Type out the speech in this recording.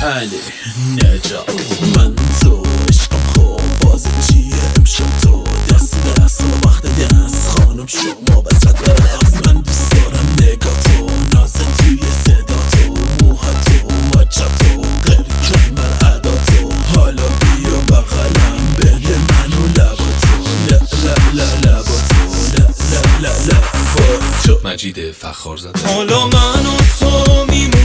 علی نجات من تو عشقم خوب بازی بشیه امشب تو دست به دست و وقت دست خانم شما بسرد برد من دوست دارم نگاه تو نازن توی صدا تو موها تو مچا تو غیر کمر ادا تو حالا بیا بغلم بده منو لبا تو لبا تو لبا تو مجید فخار زده. حالا من و تو میمونم